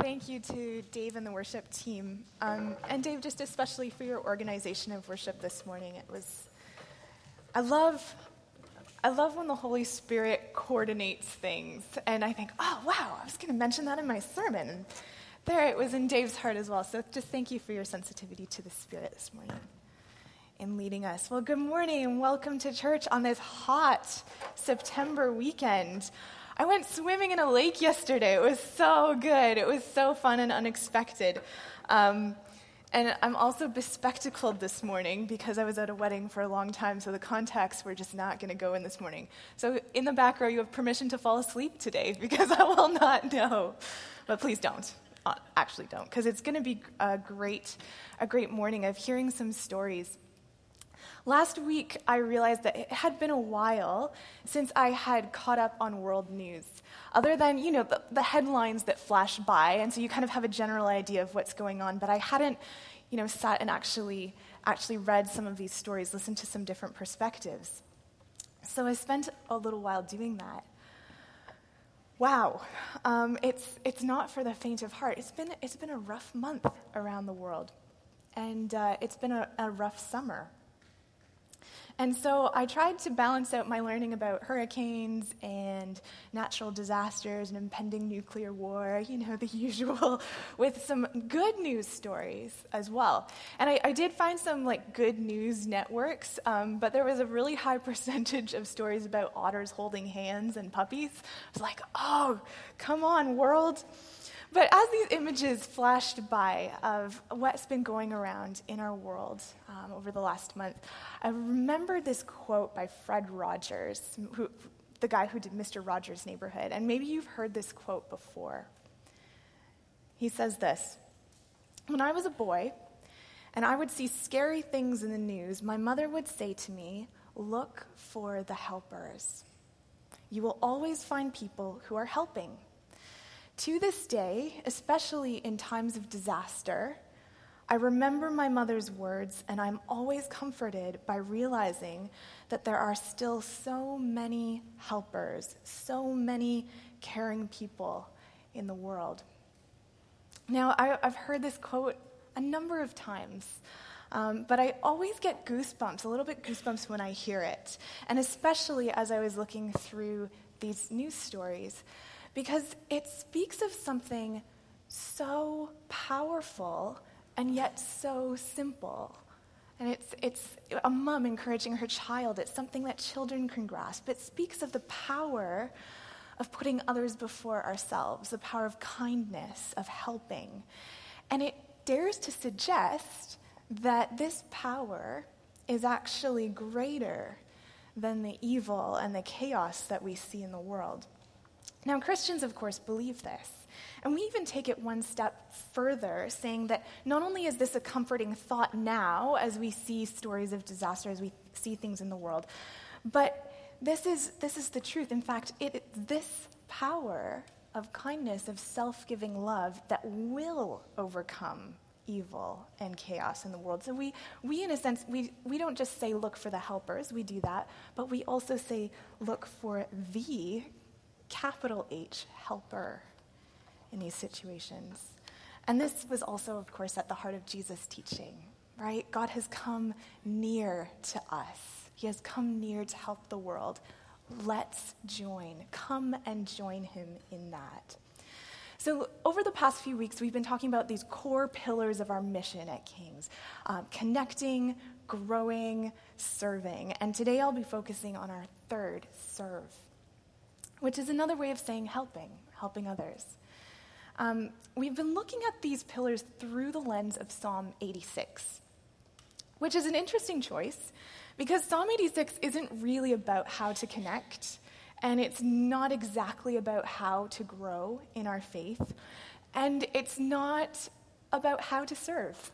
thank you to Dave and the worship team. And Dave, just especially for your organization of worship this morning. I love when the Holy Spirit coordinates things. And I think, oh, wow, I was going to mention that in my sermon. And there it was in Dave's heart as well. So just thank you for your sensitivity to the Spirit this morning in leading us. Well, good morning and welcome to church on this hot September weekend. I went swimming in a lake yesterday. It was so good. It was so fun and unexpected. And I'm also bespectacled this morning because I was at a wedding for a long time, so the contacts were just not going to go in this morning. So in the back row, you have permission to fall asleep today because I will not know. But please don't. Actually don't, because it's going to be a great morning of hearing some stories. Last week, I realized that it had been a while since I had caught up on world news, other than, the headlines that flash by, and so you kind of have a general idea of what's going on, but I hadn't, sat and actually read some of these stories, listened to some different perspectives. So I spent a little while doing that. Wow, it's not for the faint of heart. It's been a rough month around the world, and it's been a rough summer. And so I tried to balance out my learning about hurricanes and natural disasters and impending nuclear war, the usual, with some good news stories as well. And I did find some good news networks, but there was a really high percentage of stories about otters holding hands and puppies. I was like, oh, come on, world. But as these images flashed by of what's been going around in our world over the last month, I remembered this quote by Fred Rogers, the guy who did Mr. Rogers' Neighborhood. And maybe you've heard this quote before. He says this: "When I was a boy and I would see scary things in the news, my mother would say to me, 'Look for the helpers. You will always find people who are helping.' To this day, especially in times of disaster, I remember my mother's words, and I'm always comforted by realizing that there are still so many helpers, so many caring people in the world." Now, I've heard this quote a number of times, but I always get goosebumps, a little bit goosebumps when I hear it, and especially as I was looking through these news stories, because it speaks of something so powerful and yet so simple. And it's a mom encouraging her child. It's something that children can grasp. It speaks of the power of putting others before ourselves, the power of kindness, of helping. And it dares to suggest that this power is actually greater than the evil and the chaos that we see in the world. Now, Christians, of course, believe this. And we even take it one step further, saying that not only is this a comforting thought now as we see stories of disaster, as we see things in the world, but this is the truth. In fact, this power of kindness, of self-giving love that will overcome evil and chaos in the world. So we in a sense, we don't just say look for the helpers, we do that, but we also say look for the capital H helper in these situations. And this was also, of course, at the heart of Jesus' teaching, right? God has come near to us. He has come near to help the world. Let's join. Come and join him in that. So over the past few weeks, we've been talking about these core pillars of our mission at King's, connecting, growing, serving. And today I'll be focusing on our third, serve, which is another way of saying helping others. We've been looking at these pillars through the lens of Psalm 86, which is an interesting choice because Psalm 86 isn't really about how to connect, and it's not exactly about how to grow in our faith, and it's not about how to serve.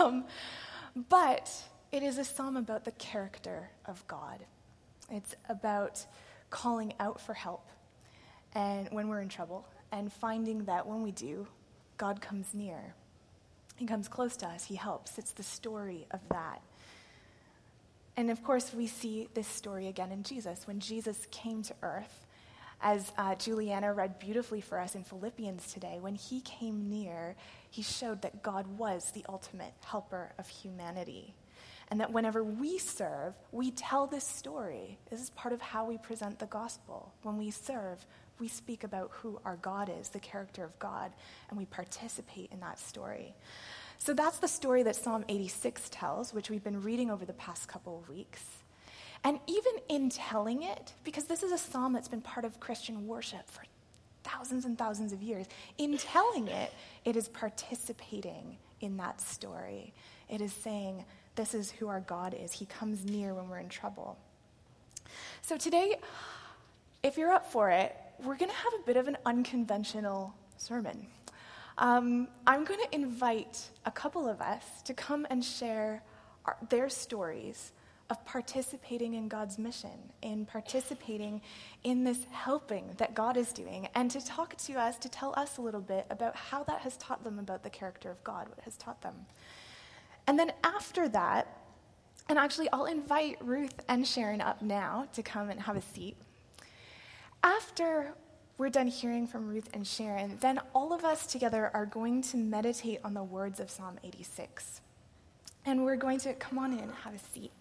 But it is a psalm about the character of God. It's about calling out for help and when we're in trouble, and finding that when we do, God comes near. He comes close to us. He helps. It's the story of that. And of course, we see this story again in Jesus. When Jesus came to earth As Juliana read beautifully for us in Philippians today, when he came near, he showed that God was the ultimate helper of humanity. And that whenever we serve, we tell this story. This is part of how we present the gospel. When we serve, we speak about who our God is, the character of God, and we participate in that story. So that's the story that Psalm 86 tells, which we've been reading over the past couple of weeks. And even in telling it, because this is a psalm that's been part of Christian worship for thousands and thousands of years, in telling it, it is participating in that story. It is saying, this is who our God is. He comes near when we're in trouble. So today, if you're up for it, we're going to have a bit of an unconventional sermon. I'm going to invite a couple of us to come and share their stories of participating in God's mission, in participating in this helping that God is doing, and to talk to us, to tell us a little bit about how that has taught them about the character of God, what it has taught them. And then after that, and actually I'll invite Ruth and Sharon up now to come and have a seat. After we're done hearing from Ruth and Sharon, then all of us together are going to meditate on the words of Psalm 86. And we're going to come on in and have a seat.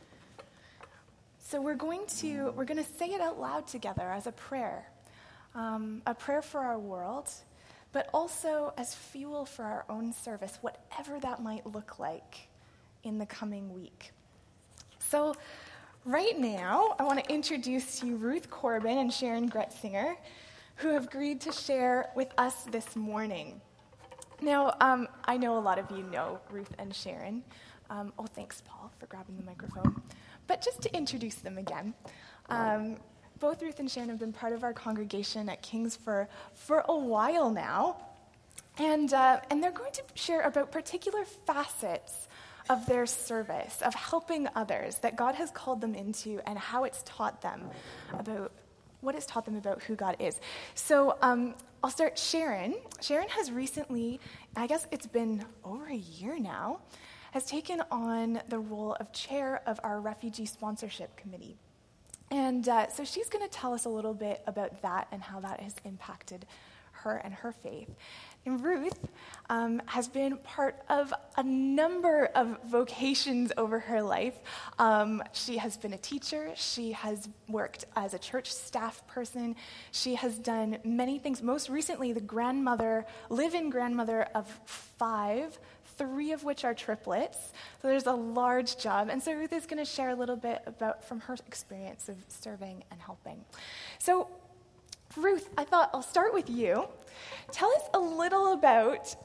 So we're going to say it out loud together as a prayer for our world, but also as fuel for our own service, whatever that might look like in the coming week. So right now, I want to introduce to you Ruth Corbin and Sharon Gretzinger, who have agreed to share with us this morning. Now, I know a lot of you know Ruth and Sharon. Thanks, Paul, for grabbing the microphone. But just to introduce them again, both Ruth and Sharon have been part of our congregation at King's for a while now, and they're going to share about particular facets of their service, of helping others that God has called them into, and how it's taught them about who God is. So I'll start. Sharon has recently, I guess it's been over a year now, has taken on the role of chair of our refugee sponsorship committee. And so she's going to tell us a little bit about that and how that has impacted her and her faith. And Ruth has been part of a number of vocations over her life. She has been a teacher. She has worked as a church staff person. She has done many things. Most recently, the live-in grandmother of 5, 3 of which are triplets. So there's a large job. And so Ruth is going to share a little bit from her experience of serving and helping. So Ruth, I thought I'll start with you. Tell us a little about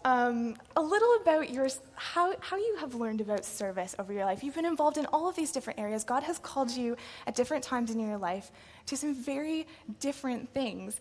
how you have learned about service over your life. You've been involved in all of these different areas. God has called you at different times in your life to some very different things.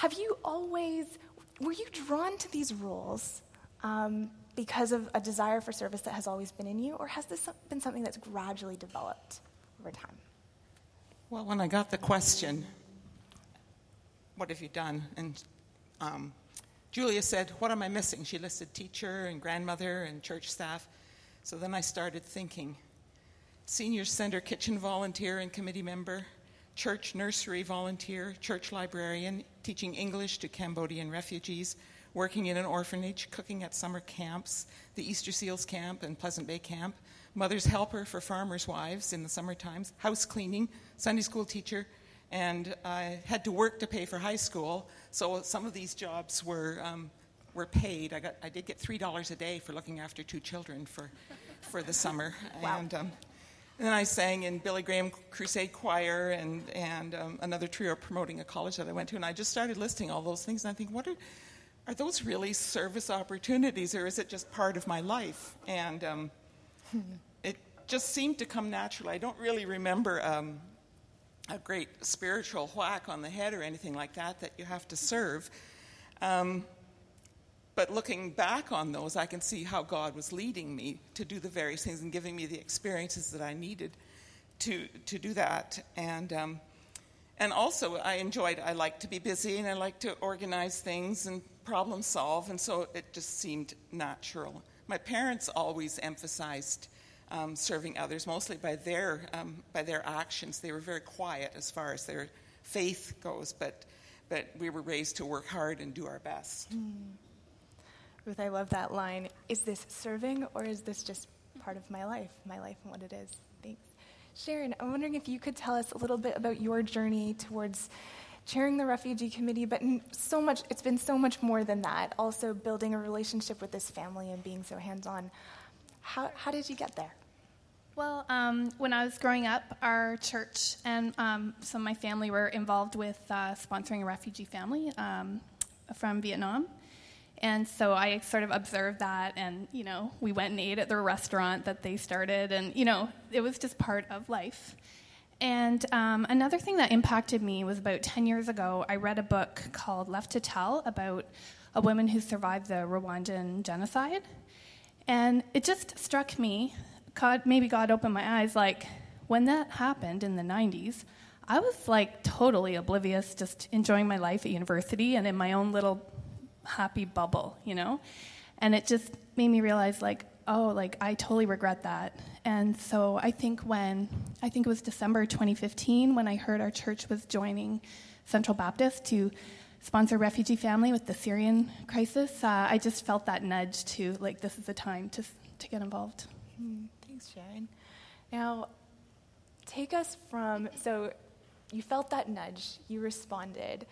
Were you drawn to these roles because of a desire for service that has always been in you, or has this been something that's gradually developed over time? Well, when I got the question, what have you done? And Julia said, what am I missing? She listed teacher and grandmother and church staff. So then I started thinking, senior center kitchen volunteer and committee member, church nursery volunteer, church librarian, teaching English to Cambodian refugees, working in an orphanage, cooking at summer camps, the Easter Seals Camp and Pleasant Bay Camp, mother's helper for farmers' wives in the summer times, house cleaning, Sunday school teacher, and I had to work to pay for high school, so some of these jobs were paid. I did get $3 a day for looking after 2 children for the summer. Wow. And then I sang in Billy Graham Crusade Choir and another trio promoting a college that I went to, and I just started listing all those things, and I think, are those really service opportunities, or is it just part of my life? And it just seemed to come naturally. I don't really remember a great spiritual whack on the head or anything like that you have to serve. But looking back on those, I can see how God was leading me to do the various things and giving me the experiences that I needed to do that. And also I like to be busy, and I like to organize things and problem solve, and so it just seemed natural. My parents always emphasized serving others, mostly by their actions. They were very quiet as far as their faith goes, but but we were raised to work hard and do our best. Ruth, I love that line. Is this serving, or is this just part of my life and what it is? Thanks. Sharon, I'm wondering if you could tell us a little bit about your journey towards chairing the Refugee Committee, but it's been so much more than that, also building a relationship with this family and being so hands-on. How did you get there? Well, when I was growing up, our church and some of my family were involved with sponsoring a refugee family from Vietnam. And so I sort of observed that, and, we went and ate at their restaurant that they started, and, it was just part of life. And another thing that impacted me was about 10 years ago, I read a book called Left to Tell about a woman who survived the Rwandan genocide. And it just struck me, maybe God opened my eyes, like, when that happened in the 90s, I was, totally oblivious, just enjoying my life at university and in my own little happy bubble, And it just made me realize, I totally regret that. And so I think it was December 2015 when I heard our church was joining Central Baptist to sponsor a refugee family with the Syrian crisis, I just felt that nudge to, this is the time to get involved. Thanks, Sharon. Now, take us so you felt that nudge, you responded.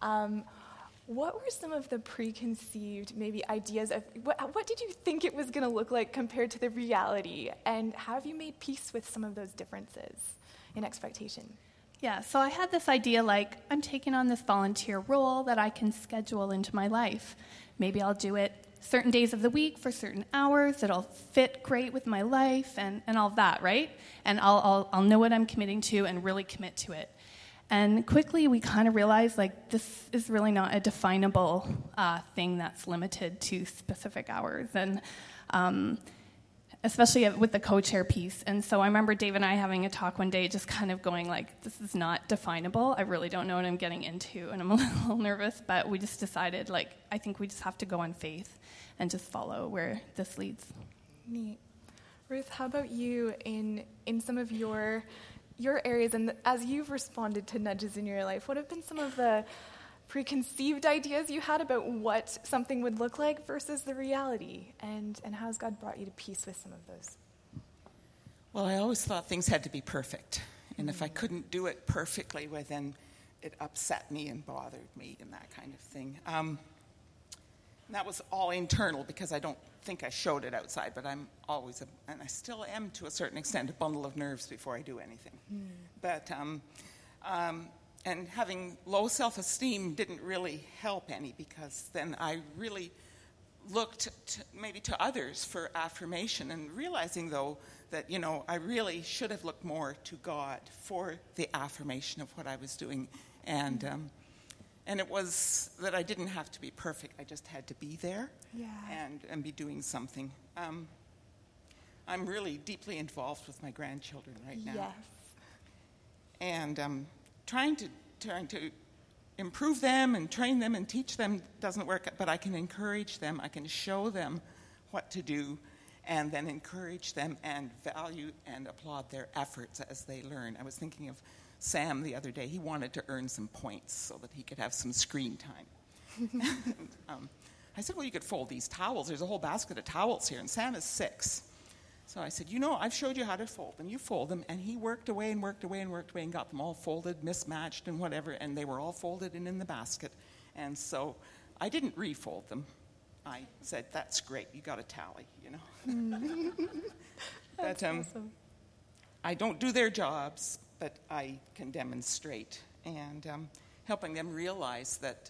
What were some of the preconceived maybe ideas of what did you think it was going to look like compared to the reality? And how have you made peace with some of those differences in expectation? Yeah, so I had this idea I'm taking on this volunteer role that I can schedule into my life. Maybe I'll do it certain days of the week for certain hours. It'll fit great with my life and all that, right? And I'll know what I'm committing to and really commit to it. And quickly we kind of realized this is really not a definable thing that's limited to specific hours, and especially with the co-chair piece. And so I remember Dave and I having a talk one day, just kind of going this is not definable. I really don't know what I'm getting into, and I'm a little nervous, but we just decided I think we just have to go on faith and just follow where this leads. Neat. Ruth, how about you in some of your areas, and as you've responded to nudges in your life, what have been some of the preconceived ideas you had about what something would look like versus the reality, and how has God brought you to peace with some of those? Well, I always thought things had to be perfect, and if I couldn't do it perfectly, well, then it upset me and bothered me and that kind of thing. And that was all internal, because I don't think I showed it outside, but I'm always, and I still am to a certain extent, a bundle of nerves before I do anything. But, and having low self-esteem didn't really help any, because then I really looked maybe to others for affirmation, and realizing, though, that, I really should have looked more to God for the affirmation of what I was doing. And it was that I didn't have to be perfect. I just had to be there and be doing something. I'm really deeply involved with my grandchildren right now. Yes. And trying to improve them and train them and teach them doesn't work, but I can encourage them. I can show them what to do, and then encourage them and value and applaud their efforts as they learn. I was thinking of Sam the other day. He wanted to earn some points so that he could have some screen time. I said, well, you could fold these towels. There's a whole basket of towels here, and Sam is 6. So I said, I've showed you how to fold them. You fold them. And he worked away and worked away and worked away and got them all folded, mismatched and whatever, and they were all folded and in the basket. And so I didn't refold them. I said, that's great. You got a tally, That's awesome. I don't do their jobs, but I can demonstrate, and helping them realize that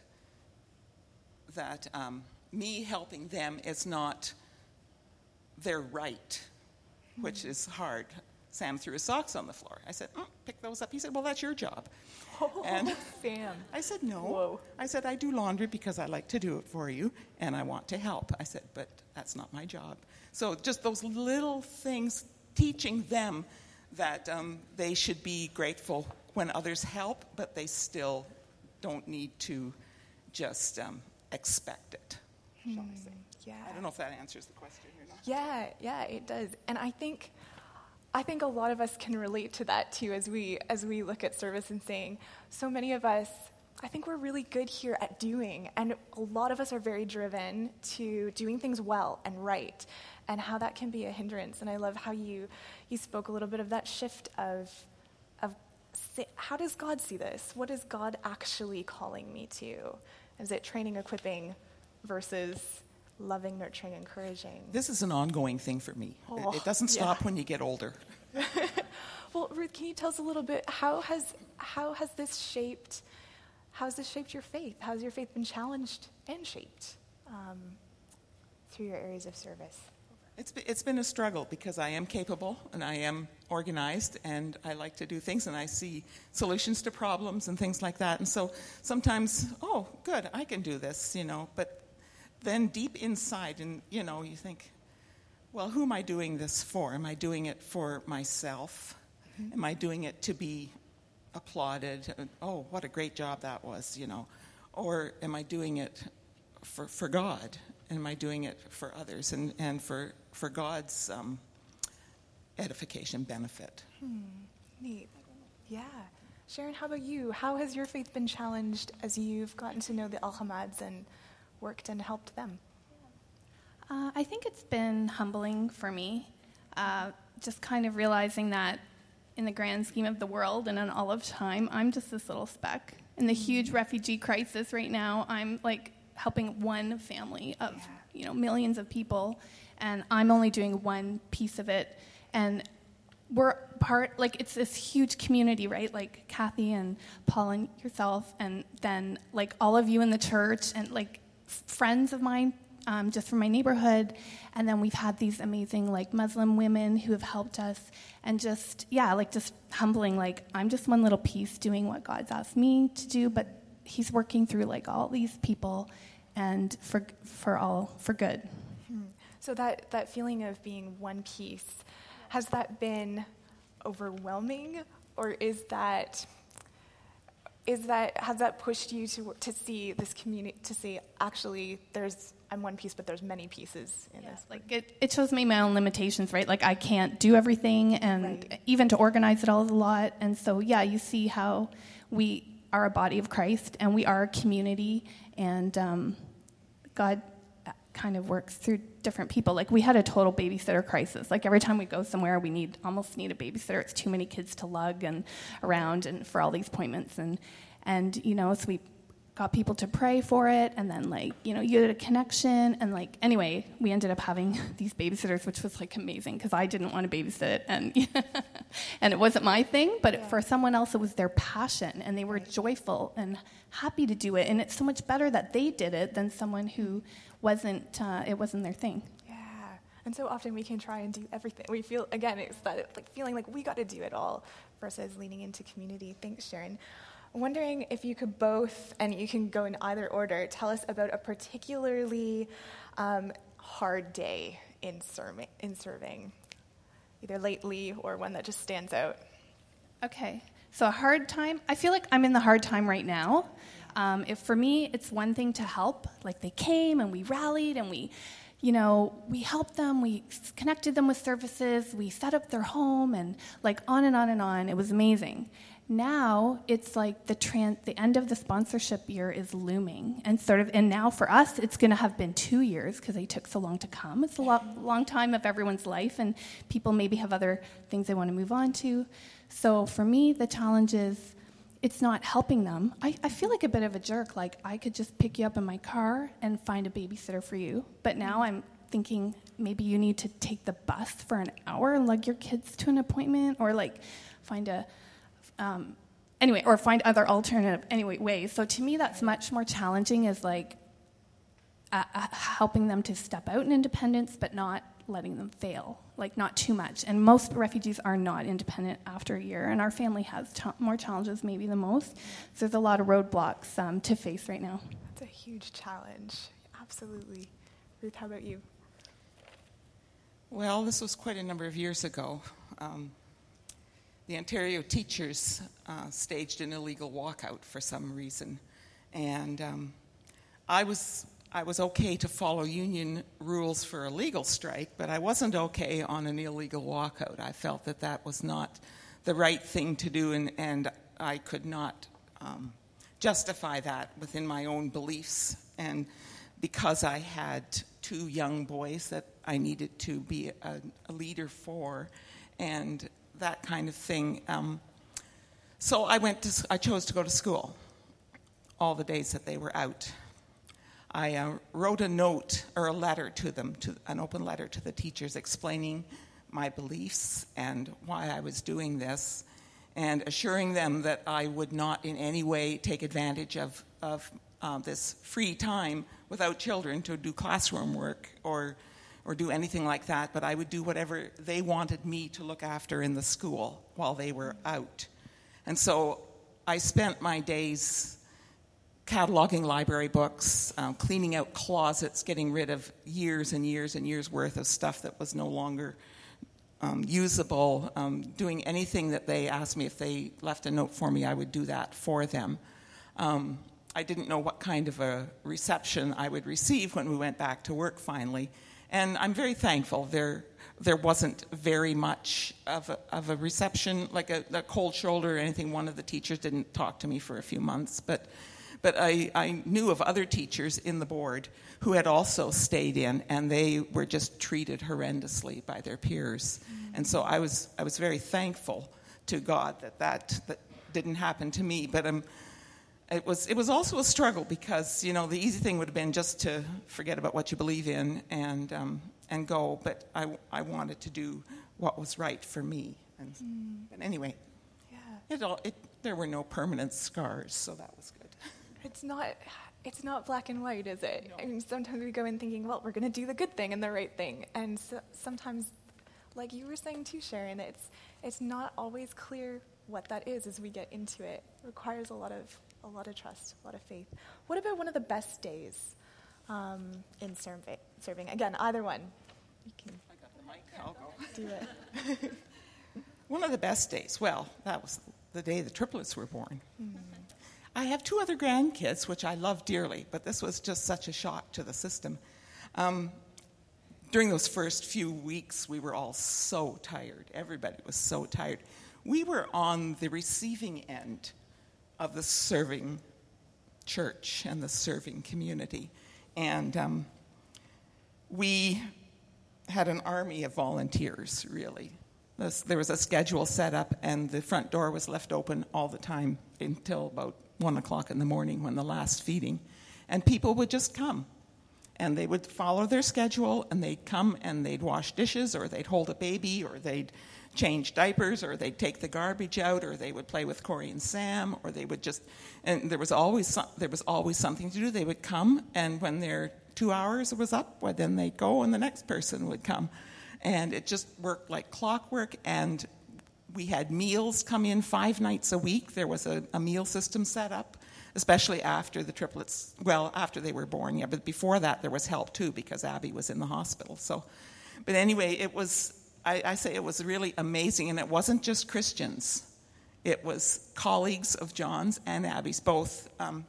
me helping them is not their right, which is hard. Sam threw his socks on the floor. I said, pick those up. He said, well, that's your job. And Sam. I said, no. Whoa. I said, I do laundry because I like to do it for you, and I want to help. I said, but that's not my job. So just those little things, teaching them that they should be grateful when others help, but they still don't need to just expect it, shall I say. Yeah. I don't know if that answers the question or not. Yeah, it does. And I think a lot of us can relate to that too, as we look at service and saying, so many of us, I think we're really good here at doing, and a lot of us are very driven to doing things well and right, and how that can be a hindrance. And I love how you spoke a little bit of that shift of how does God see this? What is God actually calling me to? Is it training, equipping versus loving, nurturing, encouraging? This is an ongoing thing for me. It doesn't stop when you get older. Well, Ruth, can you tell us a little bit, how has this shaped your faith? How has your faith been challenged and shaped through your areas of service? It's been a struggle because I am capable and I am organized and I like to do things and I see solutions to problems and things like that. And so sometimes, oh, good, I can do this, But then deep inside, and you think, well, who am I doing this for? Am I doing it for myself? Mm-hmm. Am I doing it to be applauded? Oh, what a great job that was, Or am I doing it for God? Am I doing it for others and for God's edification, benefit? Neat. Yeah. Sharon, how about you? How has your faith been challenged as you've gotten to know the Al-Hamads and worked and helped them? I think it's been humbling for me, just kind of realizing that in the grand scheme of the world and in all of time, I'm just this little speck. In the huge refugee crisis right now, I'm helping one family of millions of people, and I'm only doing one piece of it. And we're it's this huge community, right? Like Kathy and Paul and yourself, and then all of you in the church, and friends of mine just from my neighborhood. And then we've had these amazing Muslim women who have helped us, and just humbling, I'm just one little piece doing what God's asked me to do, but he's working through all these people and for good. So that feeling of being one piece, has that been overwhelming, or has that pushed you to see this community, to see actually I'm one piece, but there's many pieces in this? It shows me my own limitations, right? I can't do everything, and even to organize it all is a lot. And so, you see how we are a body of Christ, and we are a community, and God kind of works through different people. We had a total babysitter crisis. Every time we go somewhere, we almost need a babysitter. It's too many kids to lug and around and for all these appointments, and so we got people to pray for it, and then you had a connection, and anyway, we ended up having these babysitters, which was amazing because I didn't want to babysit, and and it wasn't my thing, but for someone else it was their passion, and they were joyful and happy to do it, and it's so much better that they did it than someone who it wasn't their thing. Yeah. And so often we can try and do everything. We feel, again, it's that feeling we got to do it all versus leaning into community. Thanks, Sharon. I'm wondering if you could both, and you can go in either order, tell us about a particularly hard day in serving, either lately or one that just stands out. Okay. So a hard time, I feel like I'm in the hard time right now. For me, it's one thing to help. They came and we rallied and we helped them. We connected them with services. We set up their home and on and on and on. It was amazing. Now it's the end of the sponsorship year is looming, and now for us it's going to have been 2 years because they took so long to come. It's a long time of everyone's life, and people maybe have other things they want to move on to. So for me, the challenge is it's not helping them. I feel like a bit of a jerk. I could just pick you up in my car and find a babysitter for you. But now I'm thinking maybe you need to take the bus for an hour and lug your kids to an appointment, or find or find other alternative ways. So to me, that's much more challenging, is helping them to step out in independence, but not letting them fail, not too much. And most refugees are not independent after a year, and our family has more challenges maybe than most. So there's a lot of roadblocks to face right now. That's a huge challenge. Absolutely. Ruth, how about you? Well, this was quite a number of years ago. The Ontario teachers staged an illegal walkout for some reason, and I was okay to follow union rules for a legal strike, but I wasn't okay on an illegal walkout. I felt that was not the right thing to do, and I could not justify that within my own beliefs. And because I had 2 young boys that I needed to be a leader for, and that kind of thing. So I chose to go to school all the days that they were out. I wrote a note or a letter to them, an open letter to the teachers, explaining my beliefs and why I was doing this, and assuring them that I would not in any way take advantage of this free time without children to do classroom work or do anything like that, but I would do whatever they wanted me to look after in the school while they were out. And so I spent my days cataloging library books, cleaning out closets, getting rid of years and years and years worth of stuff that was no longer usable, doing anything that they asked me. If they left a note for me, I would do that for them. I didn't know what kind of a reception I would receive when we went back to work finally. And I'm very thankful. There wasn't very much of a reception, like a cold shoulder or anything. One of the teachers didn't talk to me for a few months, but I knew of other teachers in the board who had also stayed in, and they were just treated horrendously by their peers. Mm-hmm. And so I was very thankful to God that didn't happen to me. But it was also a struggle because, the easy thing would have been just to forget about what you believe in and go. But I wanted to do what was right for me. But anyway, yeah, there were no permanent scars, so that was good. It's not black and white, is it? No. I mean, sometimes we go in thinking, well, we're going to do the good thing and the right thing, and so sometimes, like you were saying too, Sharon, it's not always clear what that is as we get into it. It requires a lot of trust, a lot of faith. What about one of the best days in serving? Again, either one. You can. I got the mic. I'll go. Do it. One of the best days. Well, that was the day the triplets were born. Mm. I have 2 other grandkids, which I love dearly, but this was just such a shock to the system. During those first few weeks, we were all so tired. Everybody was so tired. We were on the receiving end of the serving church and the serving community. And we had an army of volunteers, really. There was a schedule set up, and the front door was left open all the time until about 1 o'clock in the morning when the last feeding. And people would just come. And they would follow their schedule, and they'd come and they'd wash dishes, or they'd hold a baby, or they'd change diapers, or they'd take the garbage out, or they would play with Corey and Sam, or they would just, and there was always something to do. They would come, and when their 2 hours was up, well, then they'd go, and the next person would come. And it just worked like clockwork, and we had meals come in 5 nights a week. There was a meal system set up, especially after the triplets, after they were born, yeah, but before that there was help too because Abby was in the hospital. So, but anyway, it was, I say it was really amazing, and it wasn't just Christians. It was colleagues of John's and Abby's, both.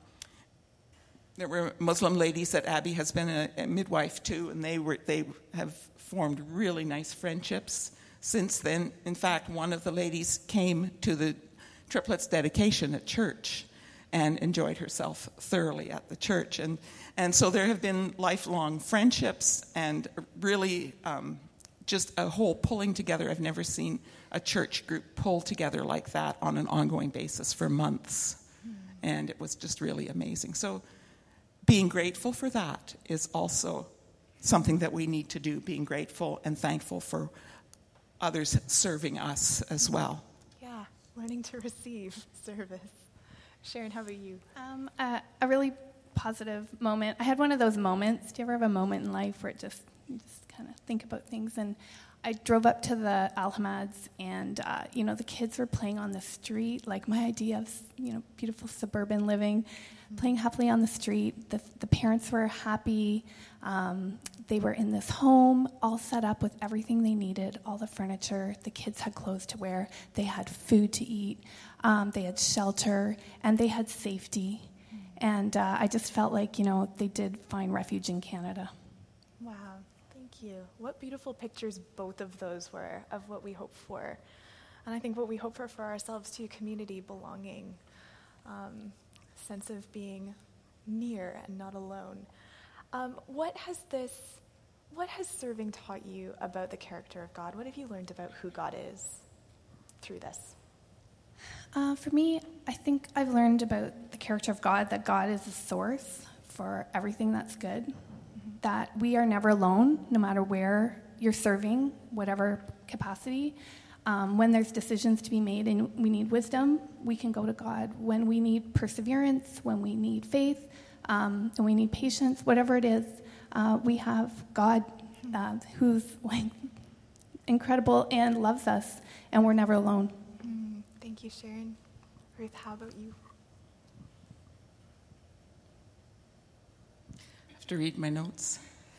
There were Muslim ladies that Abby has been a midwife to, and they have formed really nice friendships since then. In fact, one of the ladies came to the triplets' dedication at church and enjoyed herself thoroughly at the church. And so there have been lifelong friendships and really just a whole pulling together. I've never seen a church group pull together like that on an ongoing basis for months. And it was just really amazing. So being grateful for that is also something that we need to do, being grateful and thankful for others serving us as well. Yeah, learning to receive service. Sharon, how about you? A really positive moment. I had one of those moments. Do you ever have a moment in life where you just kind of think about things? And I drove up to the Alhamads, and the kids were playing on the street, like my idea of beautiful suburban living, playing happily on the street. The parents were happy. They were in this home, all set up with everything they needed, all the furniture. The kids had clothes to wear. They had food to eat. They had shelter, and they had safety. And I just felt like, they did find refuge in Canada. Wow, thank you. What beautiful pictures both of those were of what we hope for. And I think what we hope for ourselves too, community, belonging. sense of being near and not alone. What has serving taught you about the character of God? What have you learned about who God is through this? For me, I think I've learned about the character of God, that God is the source for everything that's good, that we are never alone, no matter where you're serving, whatever capacity. When there's decisions to be made and we need wisdom, we can go to God. When we need perseverance, when we need faith, and we need patience, whatever it is, we have God who's incredible and loves us, and we're never alone. Thank you, Sharon. Ruth, how about you? I have to read my notes.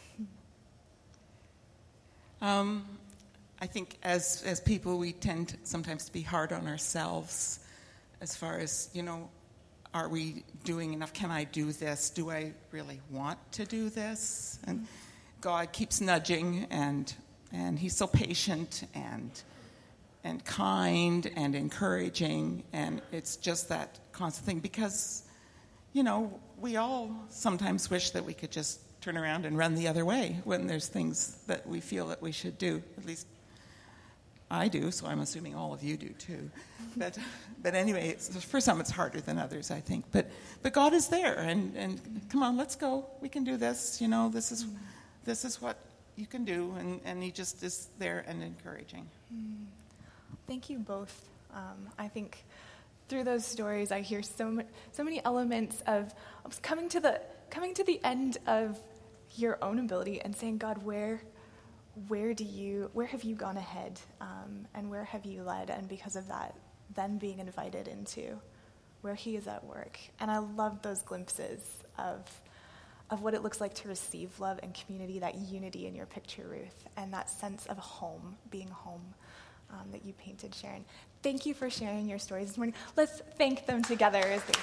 I think as people, we tend sometimes to be hard on ourselves as far as, are we doing enough? Can I do this? Do I really want to do this? And God keeps nudging, and he's so patient and kind and encouraging, and it's just that constant thing because, we all sometimes wish that we could just turn around and run the other way when there's things that we feel that we should do. At least I do, so I'm assuming all of you do too. But anyway, for some it's harder than others, I think. But God is there, and come on, let's go. We can do this. This is what you can do, and He just is there and encouraging. Thank you both. I think through those stories, I hear so many elements of coming to the end of your own ability and saying, God, where have you gone ahead, and where have you led? And because of that, then being invited into where He is at work. And I love those glimpses of what it looks like to receive love and community, that unity in your picture, Ruth, and that sense of home, being home, that you painted, Sharon. Thank you for sharing your stories this morning. Let's thank them together as they...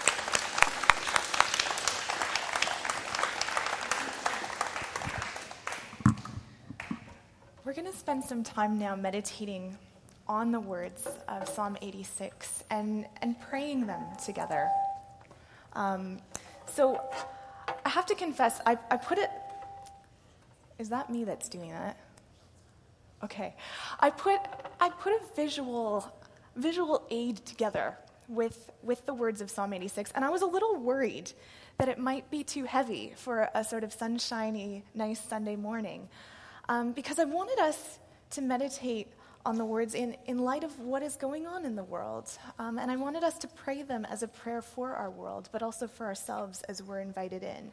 We're going to spend some time now meditating on the words of Psalm 86 and praying them together. So I have to confess, I put it... Is that me that's doing that? Okay. I put a visual aid together with the words of Psalm 86, and I was a little worried that it might be too heavy for a sort of sunshiny, nice Sunday morning. Because I wanted us to meditate on the words in light of what is going on in the world. And I wanted us to pray them as a prayer for our world, but also for ourselves as we're invited in.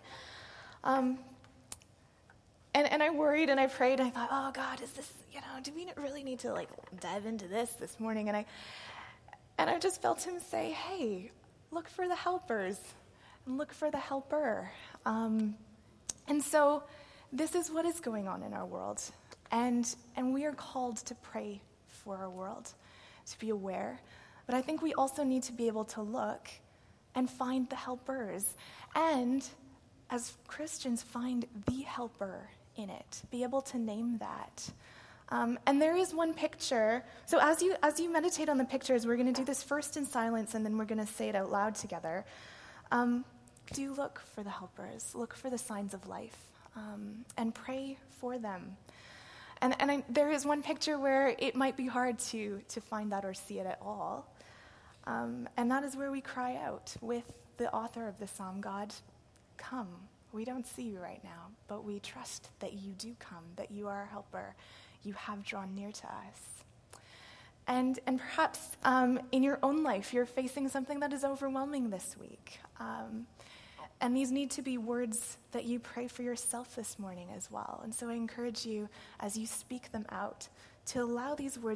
And I worried and I prayed and I thought, oh God, is this, do we really need to dive into this morning? And I just felt Him say, hey, look for the helpers and look for the helper. And so this is what is going on in our world. And we are called to pray for our world, to be aware. But I think we also need to be able to look and find the helpers. And as Christians, find the helper in it. Be able to name that. And there is one picture. So as you meditate on the pictures, we're going to do this first in silence, and then we're going to say it out loud together. Do look for the helpers. Look for the signs of life. And pray for them. And there is one picture where it might be hard to find that or see it at all. And that is where we cry out with the author of the psalm, God, come. We don't see you right now, but we trust that you do come, that you are our helper. You have drawn near to us. And perhaps in your own life, you're facing something that is overwhelming this week. And these need to be words that you pray for yourself this morning as well. And so I encourage you, as you speak them out, to allow these words